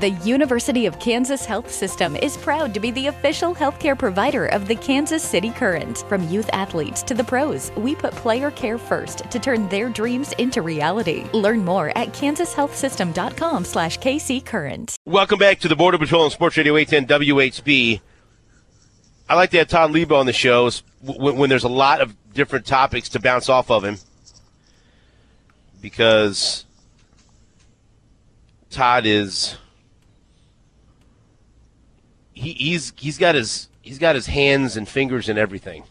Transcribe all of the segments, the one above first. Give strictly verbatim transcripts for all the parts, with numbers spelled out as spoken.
The University of Kansas Health System is proud to be the official healthcare provider of the Kansas City Current. From youth athletes to the pros, we put player care first to turn their dreams into reality. Learn more at kansas health system dot com slash K C Current. Welcome back to the Border Patrol on Sports Radio eight ten W H B. I like to have Todd Lebo on the shows when, when there's a lot of different topics to bounce off of him, because Todd is he, he's he's got his he's got his hands and fingers and everything.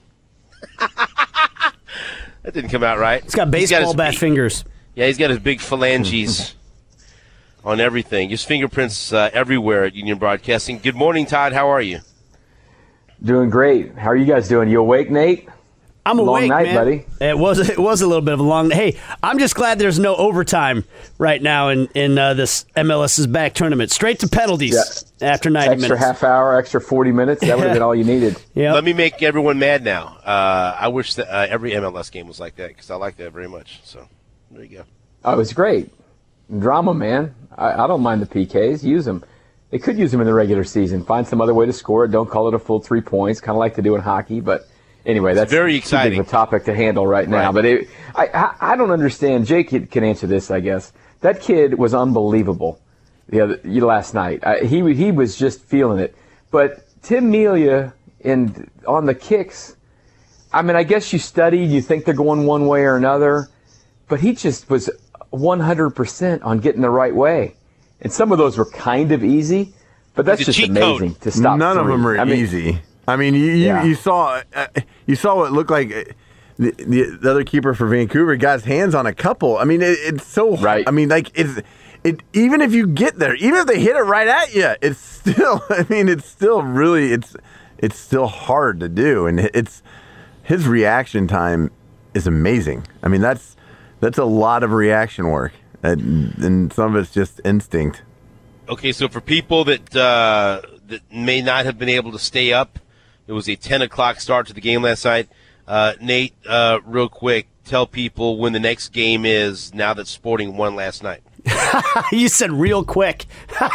That didn't come out right. He's got baseball he's got bat big, fingers. Yeah, he's got his big phalanges on everything. His fingerprints uh, everywhere at Union Broadcasting. Good morning, Todd. How are you? Doing great. How are you guys doing? You awake, Nate? I'm Long awake, night, man. buddy. It was it was a little bit of a long. Hey, I'm just glad there's no overtime right now in in uh, this MLS's back tournament. Straight to penalties yeah. after ninety extra minutes. Extra half hour, extra forty minutes. That would have been all you needed. Yep. Let me make everyone mad now. Uh, I wish that uh, every M L S game was like that, because I like that very much. So there you go. Oh, it was great. Drama, man. I, I don't mind the P Ks. Use them. They could use them in the regular season. Find some other way to score it. Don't call it a full three points, kind of like they do in hockey. But anyway, that's it's very exciting. Too big of a topic to handle right now. Right. But it, I, I, I don't understand. Jake can answer this, I guess. That kid was unbelievable the other last night. I, he he was just feeling it. But Tim Melia in on the kicks. I mean, I guess you studied. You think they're going one way or another, but he just was one hundred percent on getting the right way. And some of those were kind of easy, but that's just amazing to stop. None three. of them are I mean, easy. I mean, you you, yeah. you saw uh, you saw what looked like uh, the, the the other keeper for Vancouver got his hands on a couple. I mean, it, it's so right. I mean, like it's it. Even if you get there, even if they hit it right at you, it's still. I mean, it's still really it's it's still hard to do, and it's his reaction time is amazing. I mean, that's that's a lot of reaction work. And, and some of it's just instinct. Okay, so for people that uh, that may not have been able to stay up, it was a ten o'clock start to the game last night. Uh, Nate, uh, real quick, tell people when the next game is now that Sporting won last night. You said real quick.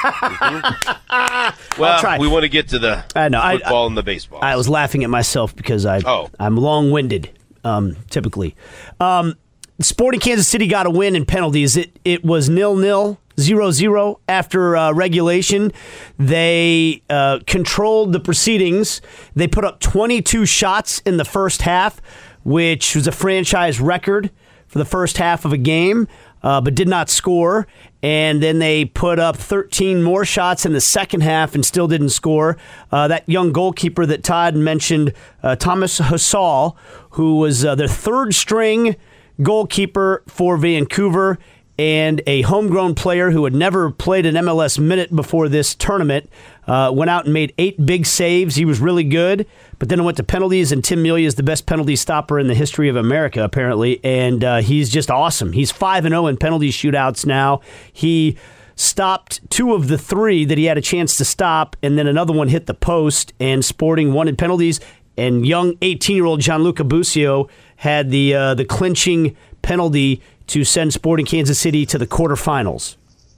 mm-hmm. Well, we want to get to the I know, football I, and the baseball. I was laughing at myself because I, oh. I'm long-winded, um, typically. Um Sporting Kansas City got a win in penalties. It it was nil-nil, zero-zero after uh, regulation. They uh, controlled the proceedings. They put up twenty-two shots in the first half, which was a franchise record for the first half of a game, uh, but did not score. And then they put up thirteen more shots in the second half and still didn't score. Uh, that young goalkeeper that Todd mentioned, uh, Thomas Hasal, who was uh, their third string goalkeeper for Vancouver and a homegrown player who had never played an M L S minute before this tournament, uh, went out and made eight big saves. He was really good, but then it went to penalties, and Tim Melia is the best penalty stopper in the history of America, apparently, and uh, he's just awesome. He's five and oh in penalty shootouts now. He stopped two of the three that he had a chance to stop, and then another one hit the post, and Sporting won in penalties, and young eighteen-year-old Gianluca Busio had the uh, the clinching penalty to send Sporting Kansas City to the quarterfinals.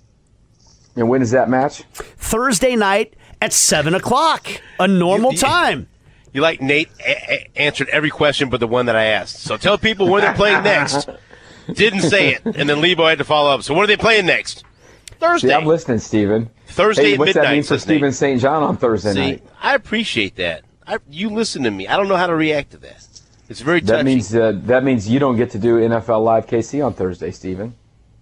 And when is that match? Thursday night at seven o'clock, a normal you, you, time. You like Nate a- a- answered every question but the one that I asked. So tell people when they're playing next. Didn't say it, and then Lebo had to follow up. So when are they playing next? Thursday. See, I'm listening, Stephen. Thursday hey, at what's midnight. What's that mean for Stephen Saint John on Thursday See, night? I appreciate that. I, you listen to me. I don't know how to react to that. It's very touchy. That means uh, that means you don't get to do N F L Live K C on Thursday, Stephen.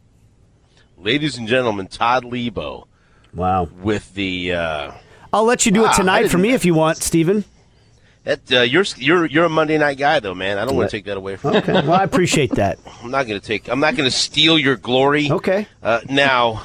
Ladies and gentlemen, Todd Lebo. Wow. With the. Uh, I'll let you do wow, it tonight for me if you want, Stephen. That uh, you're you're you're a Monday night guy though, man. I don't want to take that away from okay. you. Okay. Well, I appreciate that. I'm not going to take. I'm not going to steal your glory. Okay. Uh, now,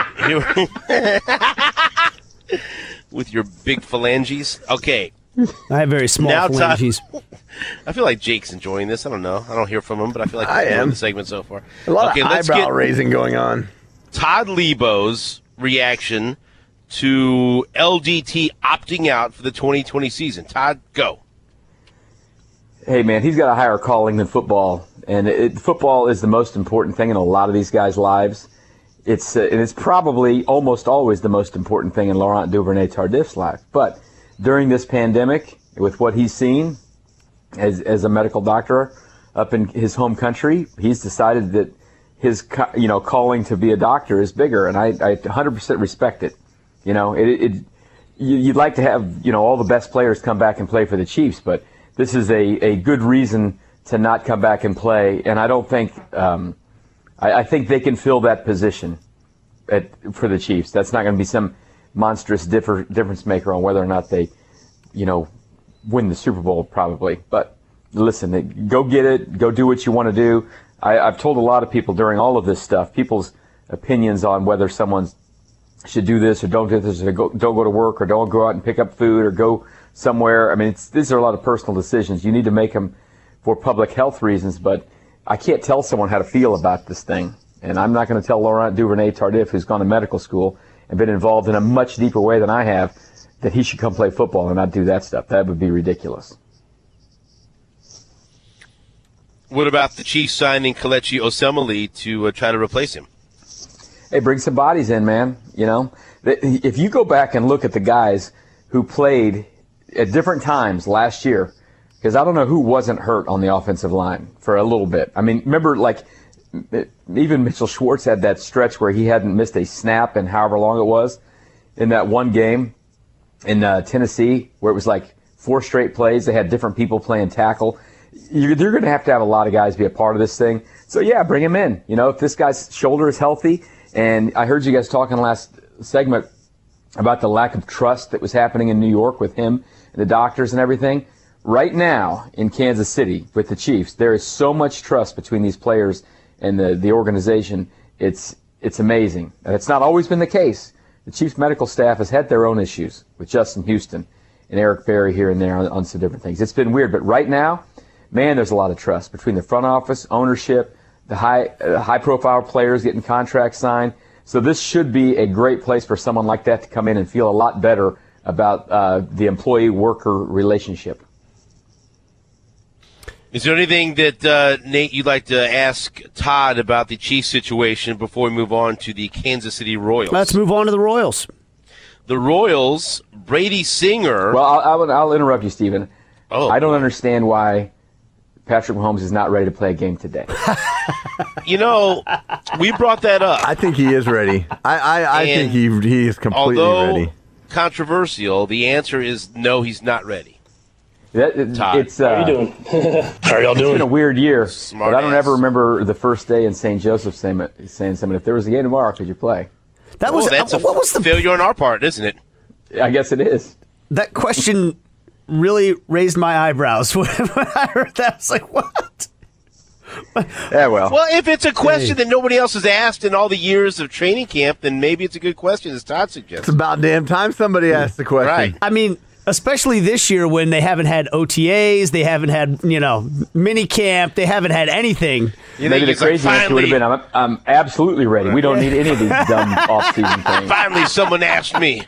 with your big phalanges. Okay. I have very small now, phalanges. Todd, I feel like Jake's enjoying this. I don't know. I don't hear from him, but I feel like I he's enjoying am. the segment so far. A lot okay, of let's eyebrow get raising going on. Todd Lebo's reaction to L D T opting out for the twenty twenty season. Todd, go. Hey, man, he's got a higher calling than football, and it, football is the most important thing in a lot of these guys' lives. it's uh, and it's probably almost always the most important thing in Laurent Duvernay-Tardif's life. But during this pandemic, with what he's seen as as a medical doctor up in his home country, he's decided that his you know calling to be a doctor is bigger, and I, I one hundred percent respect it. You know, it, it you'd like to have you know all the best players come back and play for the Chiefs, but this is a, a good reason to not come back and play, and I don't think um, I, I think they can fill that position at, for the Chiefs. That's not going to be some monstrous differ, difference maker on whether or not they, you know, win the Super Bowl probably. But listen, go get it, go do what you want to do. I, I've told a lot of people during all of this stuff, people's opinions on whether someone should do this or don't do this, or go, don't go to work or don't go out and pick up food or go somewhere. I mean, it's, these are a lot of personal decisions. You need to make them for public health reasons, but I can't tell someone how to feel about this thing. And I'm not going to tell Laurent Duvernay-Tardif, who's gone to medical school and been involved in a much deeper way than I have, that he should come play football and not do that stuff. That would be ridiculous. What about the Chiefs signing Kelechi Osemele to uh, try to replace him? Hey, bring some bodies in, man. You know, if you go back and look at the guys who played at different times last year, because I don't know who wasn't hurt on the offensive line for a little bit. I mean, remember, like, even Mitchell Schwartz had that stretch where he hadn't missed a snap in however long it was in that one game in uh, Tennessee, where it was like four straight plays. They had different people playing tackle. You're, you're going to have to have a lot of guys be a part of this thing. So, yeah, bring him in. You know, if this guy's shoulder is healthy, and I heard you guys talking last segment about the lack of trust that was happening in New York with him and the doctors and everything. Right now in Kansas City with the Chiefs, there is so much trust between these players and the, the organization. It's it's amazing. And it's not always been the case. The Chiefs medical staff has had their own issues with Justin Houston and Eric Berry here and there on, on some different things. It's been weird, but right now, man, there's a lot of trust between the front office, ownership, the high uh, high profile players getting contracts signed. So this should be a great place for someone like that to come in and feel a lot better about uh, the employee-worker relationship. Is there anything that, uh, Nate, you'd like to ask Todd about the Chiefs situation before we move on to the Kansas City Royals? Let's move on to the Royals. The Royals, Brady Singer. Well, I'll, I'll, I'll interrupt you, Stephen. Oh. I don't understand why Patrick Mahomes is not ready to play a game today. You know, we brought that up. I think he is ready. I, I, I think he he is completely although ready. Controversial, the answer is no, he's not ready. That, Todd. It's, uh, How you doing? How are y'all It's doing? been a weird year, Smart but I don't ass. ever remember the first day in Saint Joseph saying, saying something, if there was a game tomorrow, could you play? That Oh, was that's a what was the failure on our part, isn't it? I guess it is. that question really raised my eyebrows when I heard that. I was like, what? Yeah, well. Well, if it's a question that nobody else has asked in all the years of training camp, then maybe it's a good question, as Todd It's suggests. about damn time somebody asked the question. Right. I mean, especially this year when they haven't had O T As, they haven't had, you know, mini camp, they haven't had anything. You Maybe think the he's like, craziness would have been, I'm, I'm absolutely ready. We don't need any of these dumb off-season things. Finally, someone asked me.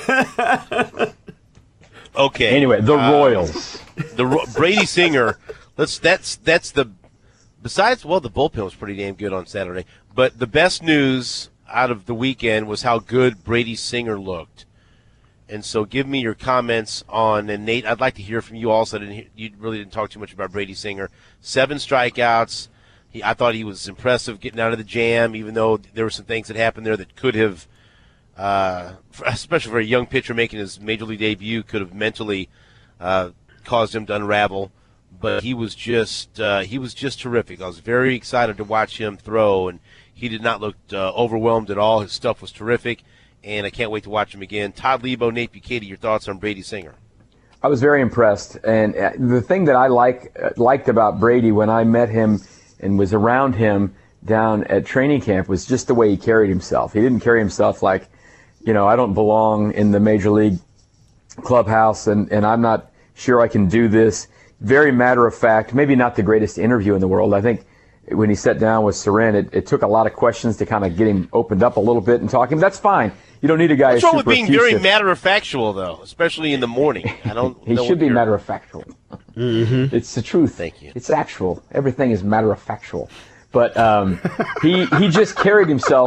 Okay. Anyway, the uh, Royals. the Ro- Brady Singer. Let's. That's that's the. Besides, well, the bullpen was pretty damn good on Saturday. But the best news out of the weekend was how good Brady Singer looked. And so, give me your comments on. And Nate, I'd like to hear from you also. I didn't hear, you really didn't talk too much about Brady Singer. Seven strikeouts. He, I thought he was impressive getting out of the jam, even though there were some things that happened there that could have. Uh, especially for a young pitcher making his major league debut, could have mentally uh, caused him to unravel. But he was just uh, he was just terrific. I was very excited to watch him throw, and he did not look uh, overwhelmed at all. His stuff was terrific, and I can't wait to watch him again. Todd Lebo, Nate Bukaty, your thoughts on Brady Singer? I was very impressed, and uh, the thing that I like uh, liked about Brady when I met him and was around him down at training camp was just the way he carried himself. He didn't carry himself like, you know, I don't belong in the major league clubhouse, and, and I'm not sure I can do this. Very matter of fact, maybe not the greatest interview in the world. I think when he sat down with Seren, it, it took a lot of questions to kind of get him opened up a little bit and talking. That's fine. You don't need a guy What's who's wrong with super being very effusive. matter-of-factual, though, especially in the morning? I don't He know should what be your- matter-of-factual. Mm-hmm. It's the truth. Thank you. It's actual. Everything is matter-of-factual. But um, he he just carried himself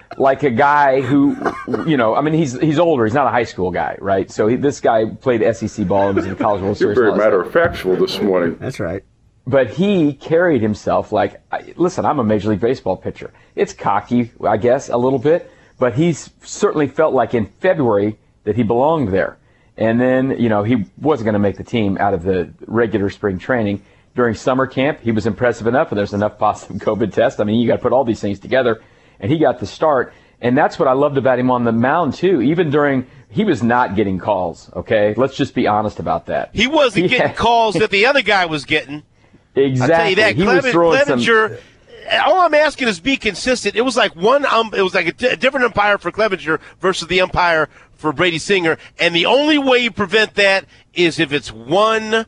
like a guy who, you know, I mean, he's he's older. He's not a high school guy, right? So he, this guy played S E C ball and was in the College World Series. You're very matter of factual this morning. That's right. But he carried himself like, listen, I'm a Major League Baseball pitcher. It's cocky, I guess, a little bit, but he's certainly felt like in February that he belonged there. And then, you know, he wasn't going to make the team out of the regular spring training. During summer camp, he was impressive enough, and there's enough positive COVID tests. I mean, you got to put all these things together, and he got the start. And that's what I loved about him on the mound, too. Even during, he was not getting calls, okay? Let's just be honest about that. He wasn't He getting had- calls that the other guy was getting. Exactly. I'll tell you that. He was Cleven- throwing some- Clevenger, all I'm asking is be consistent. It was like one, um, it was like a, t- a different umpire for Clevenger versus the umpire for Brady Singer, and the only way you prevent that is if it's one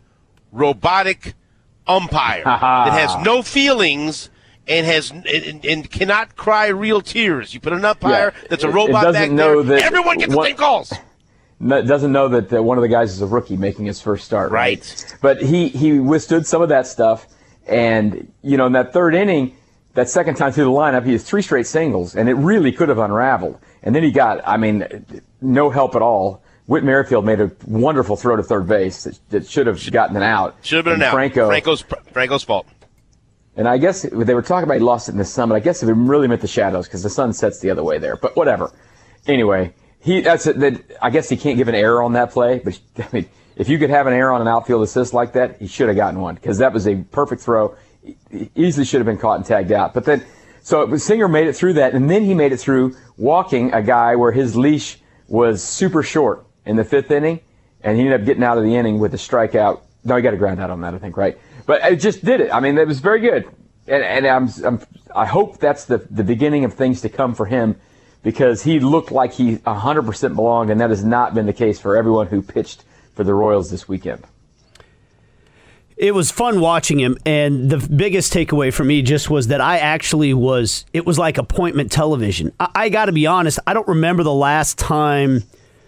robotic umpire that has no feelings and has and, and cannot cry real tears. You put an umpire Yeah, that's a it- it robot doesn't back know there, that everyone gets what- the same calls. No- doesn't know that uh, one of the guys is a rookie making his first start. Right. Right. But he, he withstood some of that stuff. And, you know, in that third inning, that second time through the lineup, he has three straight singles, and it really could have unraveled. And then he got, I mean, no help at all. Whit Merrifield made a wonderful throw to third base that, that should have gotten an out. Should have been And an out. Franco, Franco's, Franco's fault. And I guess they were talking about he lost it in the sun, but I guess it really meant the shadows because the sun sets the other way there. But whatever. Anyway, he that's it, that. I guess he can't give an error on that play. But I mean, if you could have an error on an outfield assist like that, he should have gotten one because that was a perfect throw. He easily should have been caught and tagged out. But then, so it was, Singer made it through that, and then he made it through walking a guy where his leash was super short in the fifth inning, and he ended up getting out of the inning with a strikeout. No, he got a ground out on that, I think, right? But it just did it. I mean, it was very good. And, and I'm, I'm, I hope that's the, the beginning of things to come for him because he looked like he one hundred percent belonged, and that has not been the case for everyone who pitched for the Royals this weekend. It was fun watching him, and the biggest takeaway for me just was that I actually was, it was like appointment television. I, I got to be honest, I don't remember the last time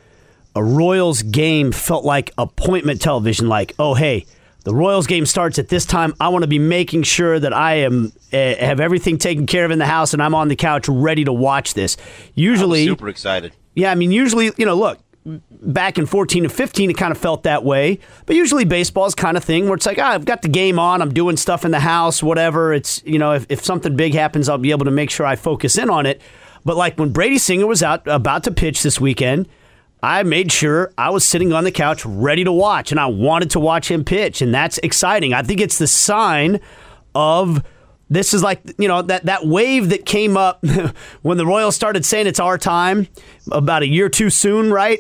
a Royals game felt like appointment television, like, oh, hey, the Royals game starts at this time. I want to be making sure that I am uh, have everything taken care of in the house, and I'm on the couch ready to watch this. Usually, I was super excited. Yeah, I mean, usually, you know, look, back in fourteen and fifteen, it kind of felt that way. But usually baseball is kind of thing where it's like, ah, I've got the game on, I'm doing stuff in the house, whatever. It's, you know, if, if something big happens, I'll be able to make sure I focus in on it. But like when Brady Singer was out about to pitch this weekend, I made sure I was sitting on the couch ready to watch, and I wanted to watch him pitch, and that's exciting. I think it's the sign of this is like, you know, that, that wave that came up when the Royals started saying it's our time about a year too soon, right?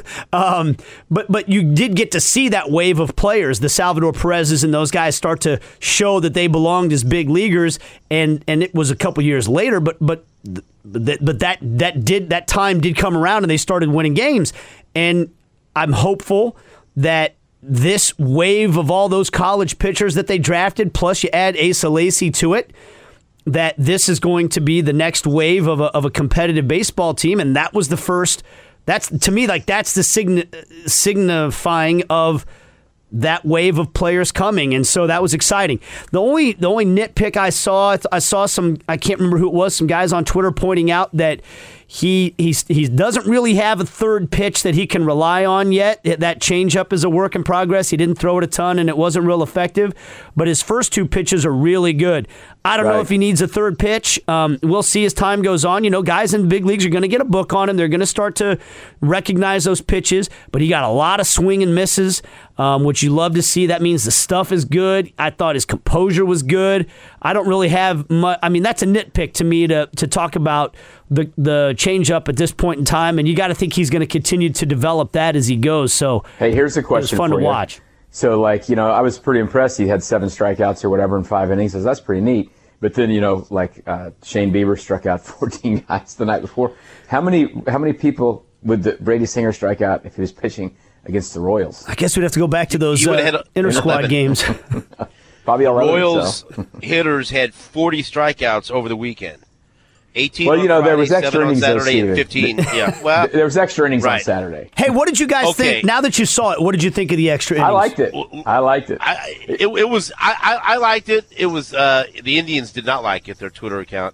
um, but but you did get to see that wave of players, the Salvador Perez's and those guys start to show that they belonged as big leaguers, and, and it was a couple years later, but but But but that that did that time did come around and they started winning games, and I'm hopeful that this wave of all those college pitchers that they drafted, plus you add Asa Lacy to it, that this is going to be the next wave of a, of a competitive baseball team, and that was the first. That's to me like that's the sign, signifying of that wave of players coming, and so that was exciting. The only the only nitpick I saw, I saw some, I can't remember who it was, some guys on Twitter pointing out that he he's, he doesn't really have a third pitch that he can rely on yet. That changeup is a work in progress. He didn't throw it a ton, and it wasn't real effective, but his first two pitches are really good. I don't Right. know if he needs a third pitch. Um, we'll see as time goes on. You know, guys in the big leagues are going to get a book on him. They're going to start to recognize those pitches, but he got a lot of swing and misses, um, which you love to see. That means the stuff is good. I thought his composure was good. I don't really have much. I mean, that's a nitpick to me to to talk about the the changeup at this point in time, and you got to think he's going to continue to develop that as he goes. So, Hey, here's a it was question fun for to you. watch. So, like, you know, I was pretty impressed. He had seven strikeouts or whatever in five innings. So that's pretty neat. But then, you know, like uh, Shane Bieber struck out fourteen guys the night before. How many how many people would the Brady Singer strike out if he was pitching against the Royals? I guess we'd have to go back to those You would've uh, had a- inter squad eleven. games. Probably eleven. Royals So. hitters had forty strikeouts over the weekend. eighteen Well, on you know, there Friday, was extra seven on innings this Saturday, and year. fifteen. Yeah, well, There was extra innings on Right. Saturday. Hey, what did you guys Okay. think? Now that you saw it, what did you think of the extra innings? I liked it. I liked it. I, it, it was I, I, I liked it. It was uh, the Indians did not like it. Their Twitter account.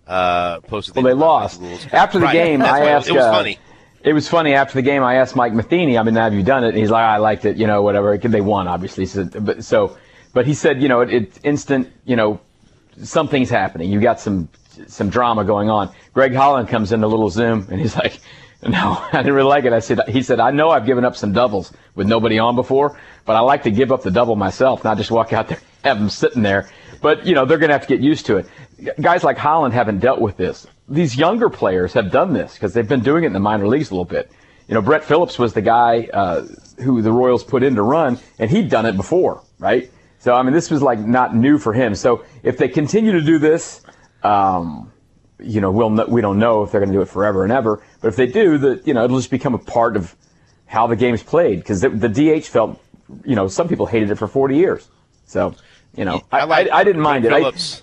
uh, posted. Well, they lost after the right. game. That's I why asked. It was uh, funny. It was funny after the game. I asked Mike Matheny. I mean, have you done it? And he's like, I liked it. You know, whatever. They won, obviously. So, but so, but he said, you know, it, it's instant. You know, something's happening. You got some some drama going on. Greg Holland comes in a little Zoom, and he's like, no, I didn't really like it. I said, he said, I know I've given up some doubles with nobody on before, but I like to give up the double myself, not just walk out there and have them sitting there. But, you know, they're going to have to get used to it. Guys like Holland haven't dealt with this. These younger players have done this because they've been doing it in the minor leagues a little bit. You know, Brett Phillips was the guy uh, who the Royals put in to run, and he'd done it before, right? So, I mean, this was like not new for him. So if they continue to do this, um, you know, we'll we don't know if they're going to do it forever and ever. But if they do, the you know, it'll just become a part of how the game's played. Because the, the D H felt, you know, some people hated it for forty years. So, you know, I, I, like I, I didn't mind Phillips,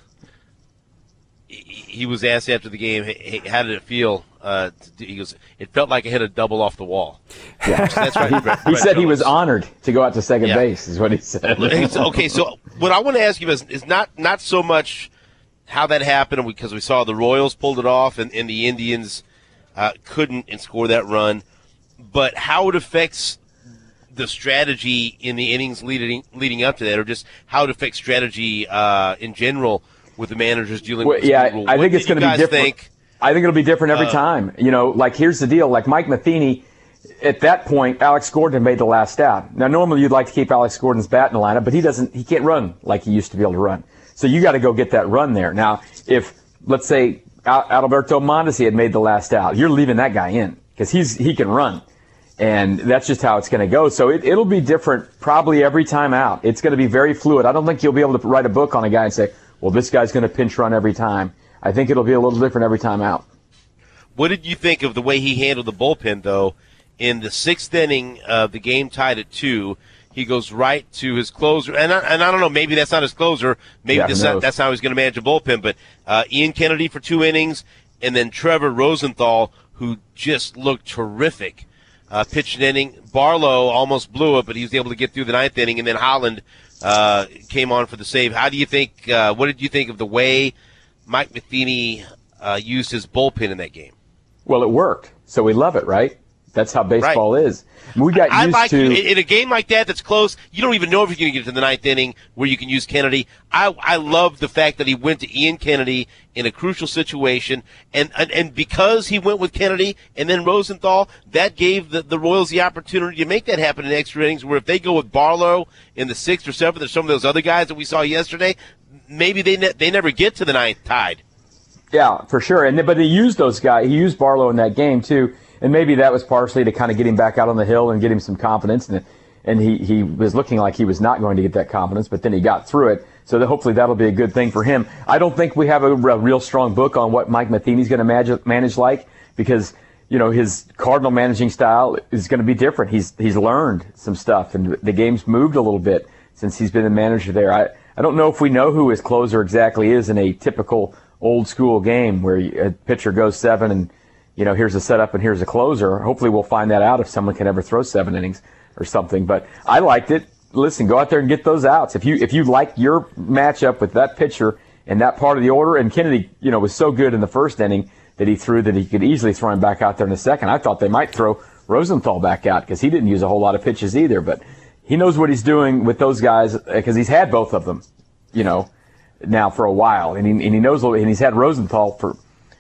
it. I, he was asked after the game, hey, how did it feel? Uh, he goes, it felt like I hit a double off the wall. Yeah, that's right. he, Brett, he Brett said Phillips. he was honored to go out to second yeah. base, is what he said. Okay, so what I want to ask you is, is not not so much how that happened, because we saw the Royals pulled it off and, and the Indians uh, couldn't and score that run, but how it affects the strategy in the innings leading leading up to that, or just how it affects strategy uh, in general with the managers dealing well, with the yeah, rule. I think what it's going to be different. Think, I think it'll be different every uh, time. You know, like here's the deal. Like Mike Matheny, at that point, Alex Gordon made the last out. Now, normally you'd like to keep Alex Gordon's bat in the lineup, but he doesn't. He can't run like he used to be able to run. So you got to go get that run there. Now, if let's say Adalberto Mondesi had made the last out, you're leaving that guy in because he's he can run, and that's just how it's going to go. So it, it'll be different probably every time out. It's going to be very fluid. I don't think you'll be able to write a book on a guy and say, well, this guy's going to pinch run every time. I think it'll be a little different every time out. What did you think of the way he handled the bullpen, though? In the sixth inning, uh, the game tied at two. He goes right to his closer, and I, and I don't know, maybe that's not his closer. Maybe yeah, that's, not, that's how he's going to manage a bullpen. But uh, Ian Kennedy for two innings, and then Trevor Rosenthal, who just looked terrific, uh, pitched an inning. Barlow almost blew it, but he was able to get through the ninth inning, and then Holland uh, came on for the save. How do you think? Uh, what did you think of the way Mike Matheny uh, used his bullpen in that game? Well, it worked, so we love it, right? That's how baseball right. is. We got I used like to in a game like that that's close. You don't even know if you're going to get to the ninth inning where you can use Kennedy. I I love the fact that he went to Ian Kennedy in a crucial situation, and and, and because he went with Kennedy and then Rosenthal, that gave the, the Royals the opportunity to make that happen in extra innings. Where if they go with Barlow in the sixth or seventh, or some of those other guys that we saw yesterday, maybe they ne- they never get to the ninth tied. Yeah, for sure. And but he used those guys. He used Barlow in that game too. And maybe that was partially to kind of get him back out on the hill and get him some confidence. And, and he, he was looking like he was not going to get that confidence, but then he got through it. So that hopefully that'll be a good thing for him. I don't think we have a, a real strong book on what Mike Matheny's going to manage, manage like because, you know, his Cardinal managing style is going to be different. He's he's learned some stuff, and the game's moved a little bit since he's been the manager there. I, I don't know if we know who his closer exactly is in a typical old-school game where a pitcher goes seven and, you know, here's a setup and here's a closer. Hopefully we'll find that out if someone can ever throw seven innings or something. But I liked it. Listen, go out there and get those outs. If you if you like your matchup with that pitcher and that part of the order, and Kennedy, you know, was so good in the first inning that he threw that he could easily throw him back out there in the second. I thought they might throw Rosenthal back out because he didn't use a whole lot of pitches either. But he knows what he's doing with those guys because he's had both of them, you know, now for a while. And he, and he knows, and he's had Rosenthal for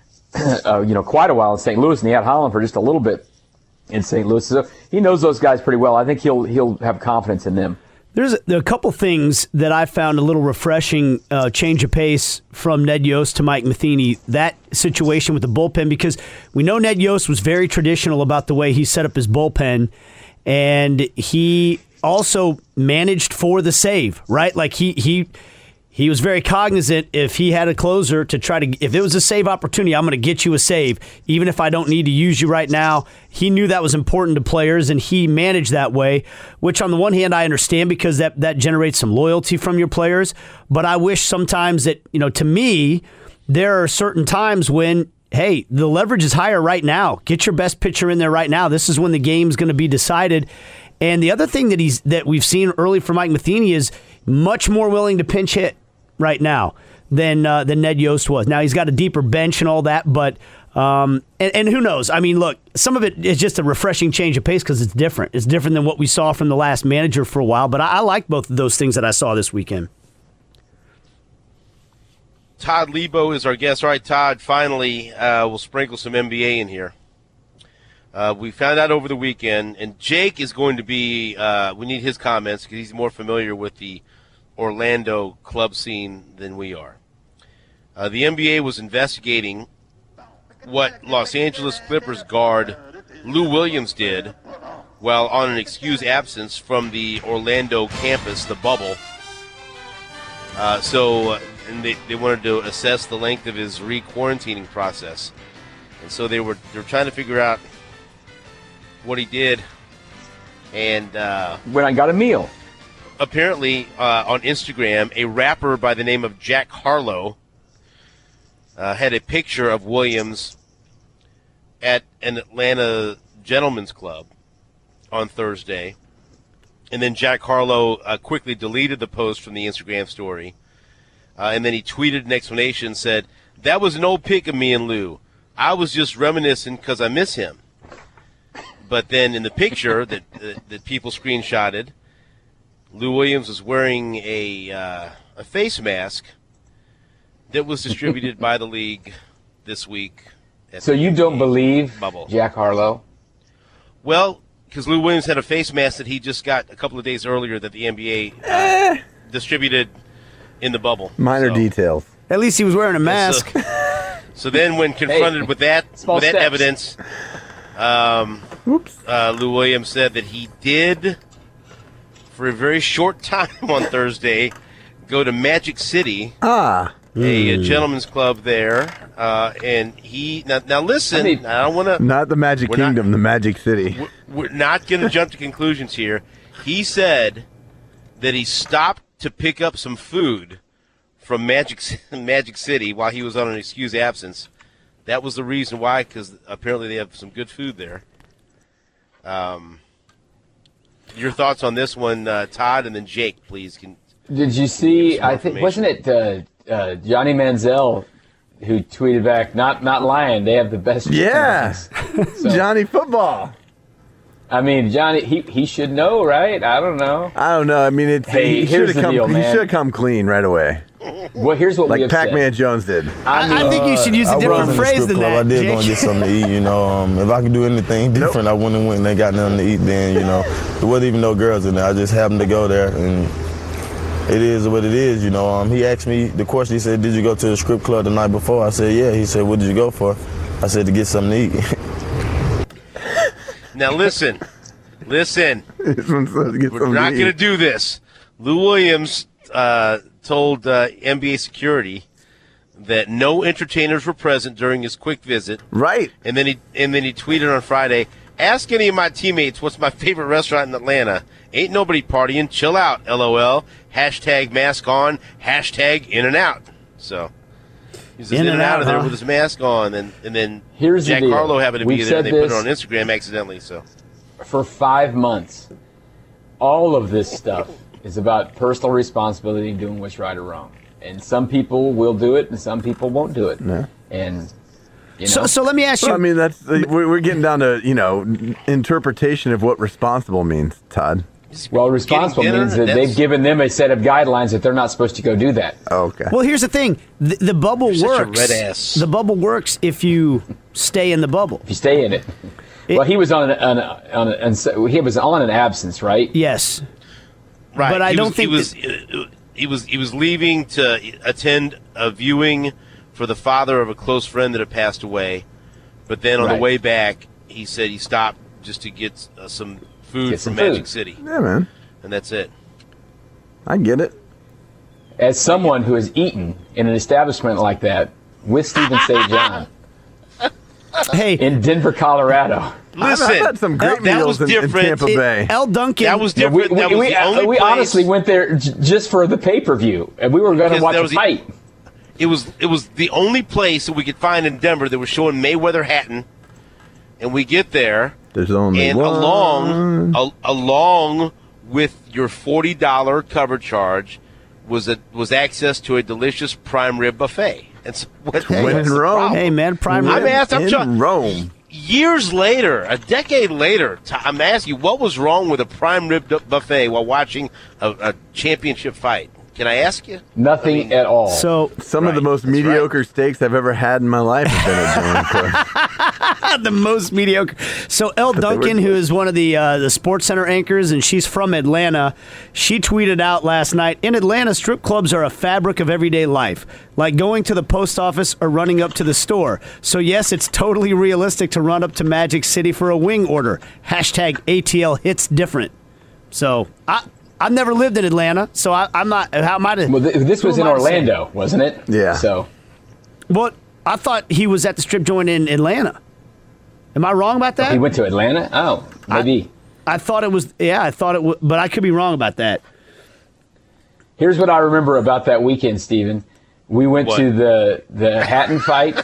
Uh, you know, quite a while in Saint Louis, and he had Holland for just a little bit in Saint Louis. So he knows those guys pretty well. I think he'll he'll have confidence in them. There's a, there are a couple things that I found a little refreshing uh, change of pace from Ned Yost to Mike Matheny. That situation with the bullpen, because we know Ned Yost was very traditional about the way he set up his bullpen, and he also managed for the save, right? Like he he. He was very cognizant if he had a closer to try to, if it was a save opportunity, I'm going to get you a save, even if I don't need to use you right now. He knew that was important to players, and he managed that way, which on the one hand I understand because that, that generates some loyalty from your players. But I wish sometimes that, you know, to me, there are certain times when, hey, the leverage is higher right now. Get your best pitcher in there right now. This is when the game's going to be decided. And the other thing that he's that we've seen early from Mike Matheny is much more willing to pinch hit right now. than uh, than Ned Yost was. Now he's got a deeper bench and all that, but um, and, and who knows? I mean, look, some of it is just a refreshing change of pace because it's different. It's different than what we saw from the last manager for a while. But I, I like both of those things that I saw this weekend. Todd Lebo is our guest. All right, Todd, finally, uh, we'll sprinkle some N B A in here. Uh, we found out over the weekend, and Jake is going to be, uh, we need his comments because he's more familiar with the Orlando club scene than we are. Uh, the N B A was investigating what Los Angeles Clippers guard Lou Williams did while on an excused absence from the Orlando campus, the bubble. Uh, so, uh, and they, they wanted to assess the length of his re-quarantining process. And so they were they were trying to figure out what he did. And uh, when I got a meal. Apparently, uh, on Instagram, a rapper by the name of Jack Harlow uh, had a picture of Williams at an Atlanta gentleman's club on Thursday. And then Jack Harlow uh, quickly deleted the post from the Instagram story. Uh, and then he tweeted an explanation, said, "That was an old pic of me and Lou. I was just reminiscing because I miss him." But then in the picture that, that, that people screenshotted, Lou Williams was wearing a uh, a face mask that was distributed by the league this week. So you don't believe bubble. Jack Harlow? Well, because Lou Williams had a face mask that he just got a couple of days earlier that the N B A uh, eh. distributed in the bubble. Minor so, details. At least he was wearing a mask. So, so then when confronted hey, with that with that steps. evidence, um, uh, Lou Williams said that he did, for a very short time on Thursday, go to Magic City, ah, a, a gentleman's club there, uh, and he now, now listen. I, mean, I don't want to not the Magic Kingdom, not, the Magic City. We're, we're not going to jump to conclusions here. He said that he stopped to pick up some food from Magic Magic City while he was on an excused absence. That was the reason why, because apparently they have some good food there. Um. Your thoughts on this one, uh, Todd, and then Jake, please. Can Did you see? I think wasn't it uh, uh, Johnny Manziel who tweeted back, "Not not lying. They have the best." Yeah, so, Johnny Football. I mean, Johnny, he he should know, right? I don't know. I don't know. I mean, it's, hey, he should have come. Deal, he should have come clean right away. Well, here's what like we have Pac-Man said. Jones did. I, mean, I think you should use a different phrase than that. I did Jake. go and get something to eat. You know, um, if I could do anything different, nope. I wouldn't have went and they got nothing to eat. Then you know, there wasn't even no girls in there. I just happened to go there, and it is what it is. You know, um, he asked me the question. He said, "Did you go to the strip club the night before?" I said, "Yeah." He said, "What did you go for?" I said, "To get something to eat." Now listen, listen. We're We're not going to do this. Lou Williams uh, told uh, N B A security that no entertainers were present during his quick visit. Right. And then he and then he tweeted on Friday, "Ask any of my teammates what's my favorite restaurant in Atlanta. Ain't nobody partying. Chill out. LOL. Hashtag mask on. Hashtag in and out." So he's in, in and out, out of there huh? with his mask on, and and then Here's Jack the Harlow happened to We've be there, and they this. put it on Instagram accidentally. So for five months, all of this stuff is about personal responsibility and doing what's right or wrong. And some people will do it, and some people won't do it. Yeah. And you know. So, so let me ask you. Well, I mean, that's we're getting down to you know interpretation of what responsible means, Todd. Well, responsible means that they've given them a set of guidelines that they're not supposed to go do that. Oh, okay. Well, here's the thing: the, the bubble You're works. Such a red ass. The bubble works if you stay in the bubble. If you stay in it. it well, he was on an, on, on, on, on he was on an absence, right? Yes. Right, but I he don't was, think he was that, he was he was leaving to attend a viewing for the father of a close friend that had passed away. But then on right. the way back, he said he stopped just to get uh, some food get from some Magic food. City. Yeah, man. And that's it. I get it. As someone who has eaten in an establishment like that with Stephen Saint John hey, in Denver, Colorado. Listen, I've had some great that meals was in, in different. Tampa it, Bay. El Duncan. That was Yeah, different. we that was we, the only we place. honestly went there j- just for the pay-per-view, and we were going to Because watch there a was a- fight. It was it was the only place that we could find in Denver that was showing Mayweather Hatton, and we get there, There's only and one. along a, along with your forty dollar cover charge was a, was access to a delicious prime rib buffet. And so, what, hey, when in Rome. Hey, man, prime I'm rib. asked, I'm in trying, Rome. Years later, a decade later, t- I'm asking you, what was wrong with a prime rib bu- buffet while watching a, a championship fight? Can I ask you? Nothing I mean, at all. So Some Right, of the most that's mediocre steaks I've ever had in my life have been at Joan Cook. the most mediocre. So Elle Duncan, who is one of the uh, the Sports Center anchors, and she's from Atlanta, she tweeted out last night, in Atlanta, strip clubs are a fabric of everyday life, like going to the post office or running up to the store. So yes, it's totally realistic to run up to Magic City for a wing order. Hashtag A T L hits different. So I, I've never lived in Atlanta, so I, I'm not. How am I to? Well, th- this who was am in I to say? Orlando, wasn't it? Yeah. So What? I thought he was at the strip joint in Atlanta. Am I wrong about that? he went to Atlanta. Oh, maybe. I thought it was. Yeah, I thought it was, but I could be wrong about that. Here's what I remember about that weekend, Stephen. We went What? to the the Hatton fight.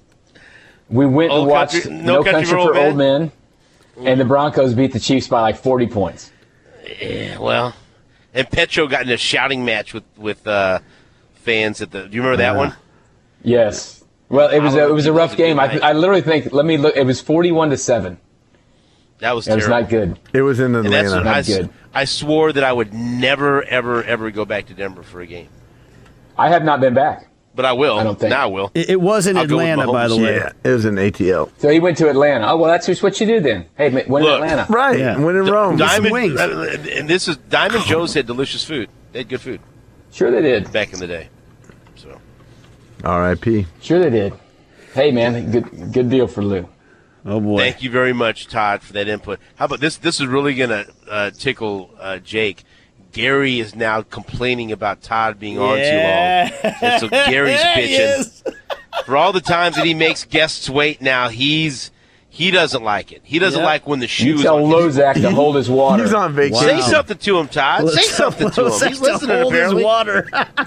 We went Old and watched Country- No, No Country, Country for for Old Old Men, and the Broncos beat the Chiefs by like forty points. Yeah, well, and Petro got in a shouting match with with uh, fans at the. Do you remember that one? Yes. Well, it was a, it was a rough That was a good game. I, night. I literally think. Let me look. It was forty-one to seven. That was It was terrible. not good. It was in And that's Atlanta. what I, Not s- good. I swore that I would never, ever, ever go back to Denver for a game, I have not been back. but I will. I don't think. Now I will. It, it was in I'll go with Atlanta, by the Mahomes. way. Yeah, it was in A T L. So he went to Atlanta. Oh well, that's just what you do then. Hey, ma- win in Look. Atlanta. Right, Yeah. when in Rome. Diamond wings. uh, and this is Diamond Joe's had delicious food. They had good food Sure they did. back in the day. So R I P Sure they did. Hey man, good good deal for Lou. Oh boy. thank you very much, Todd, for that input. How about this? This is really gonna uh, tickle uh, Jake. Gary is now complaining about Todd being on too long, and so Gary's bitching. Yes. For all the times that he makes guests wait now, he's he doesn't like it. He doesn't Yep. like when the You shoes. tell on. Lozak to hold his water. He's on vacation. Say something to him, Todd. Say something to him. He's listening. Hold his Apparently, water.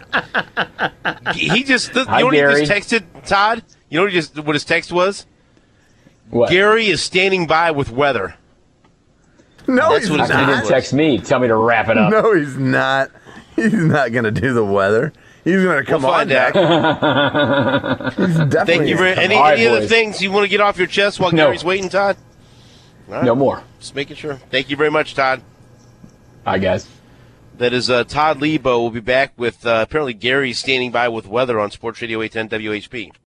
he just. You Hi, know what he Gary. just texted Todd? You know what, he just, what his text was? What? Gary is standing by with weather. No, That's he's what How his come he not. didn't text me? Tell me to wrap it up. No, he's not. He's not going to do the weather. He's going to come We'll on find out. back. He's definitely Thank you for gonna come any, All right, any other boys. things you want to get off your chest while No. Gary's waiting, Todd? All right. No more. Just making sure. Thank you very much, Todd. Hi guys. That is uh, Todd Lebo. We'll be back with uh, apparently Gary standing by with weather on Sports Radio eight ten W H P.